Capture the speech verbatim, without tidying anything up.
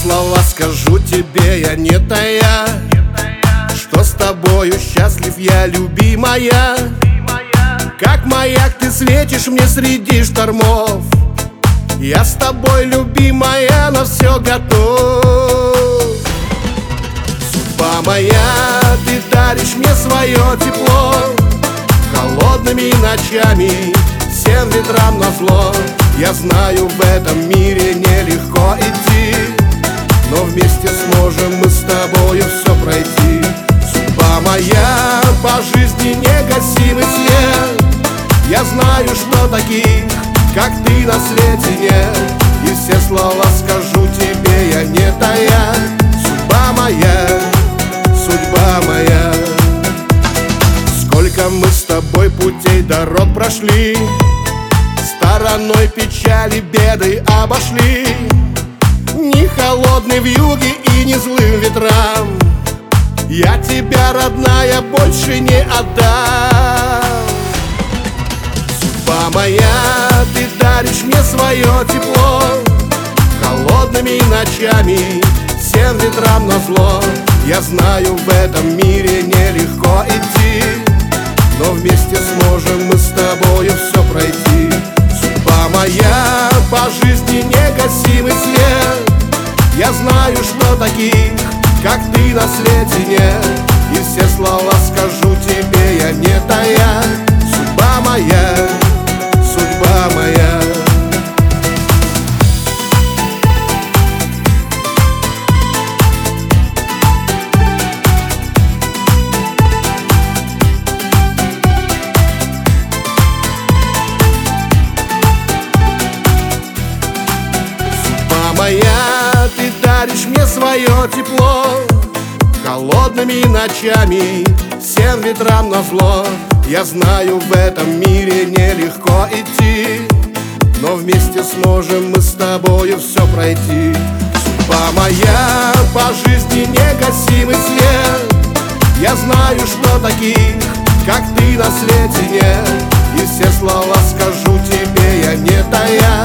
слова скажу тебе, я не тая, что с тобою счастлив я, любимая. Как маяк ты светишь мне среди штормов. Я с тобой, любимая, на все готов. Судьба моя, ты даришь мне свое тепло. Холодными ночами, всем ветрам назло. Я знаю, в этом мире нелегко идти, но вместе сможем мы с тобою все пройти. Судьба моя, по жизни негасимый свет. Я знаю, что таких, как ты, на свете нет. И все слова скажу тебе, я не тая. Судьба моя, судьба моя. Сколько мы с тобой путей, дорог прошли, стороной печали, беды обошли. Ни холодной вьюги и ни злым ветрам я тебя, родная, больше не отдам. Судьба моя, ты даришь мне свое тепло. Холодными ночами, всем ветрам назло. Я знаю, в этом мире нелегко идти, но вместе сможем мы с тобою все пройти. Судьба моя, по жизни негасимый свет. Я знаю, что таких, как ты, на свете нет. И все слова скажу тебе, я не тая. Судьба моя, судьба моя. Моя, ты даришь мне свое тепло. Холодными ночами, всем ветрам назло. Я знаю, в этом мире нелегко идти, но вместе сможем мы с тобою все пройти. Судьба моя, по жизни негасимый свет. Я знаю, что таких, как ты, на свете нет. И все слова скажу тебе, я не тая.